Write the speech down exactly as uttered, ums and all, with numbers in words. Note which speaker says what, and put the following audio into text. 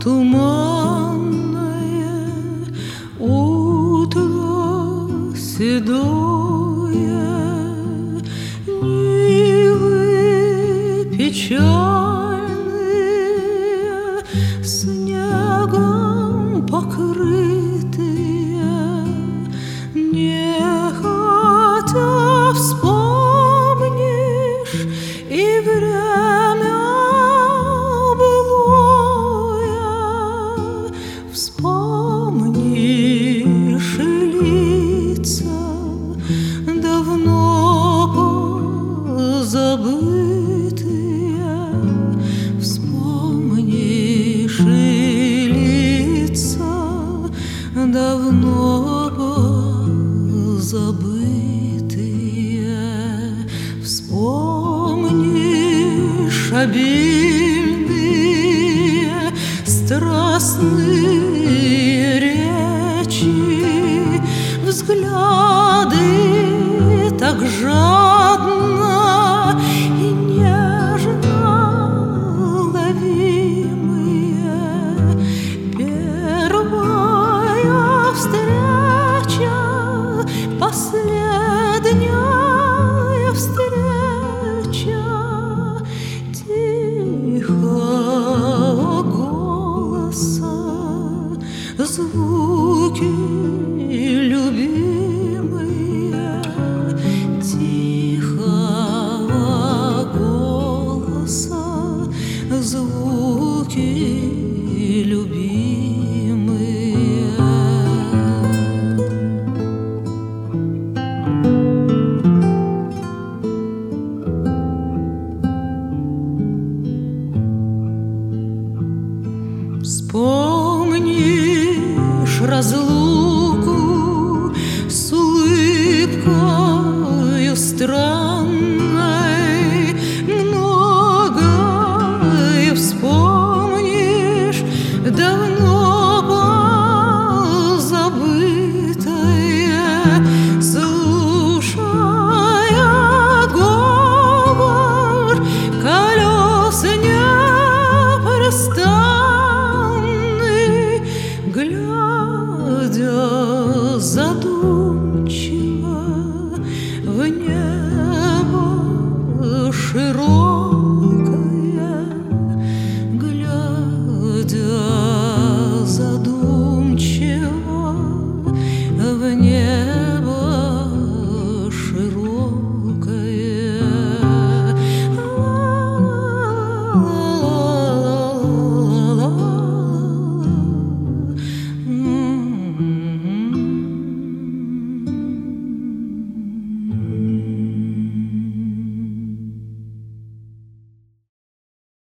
Speaker 1: туманное утро седое, нивы печальные, снегом покрытые, нехотя вспомнишь и время былое, вспомнишь и лица давно позабытые, вспомнишь и лица давно позабытые, вспомнишь обильные страстные речи, взгляды так жадно и нежно ловимые, первая встреча, последняя встреча, тихого голоса звуки любимые, тихого голоса звуки любимые. Вспомнишь разлуку с улыбкою странной,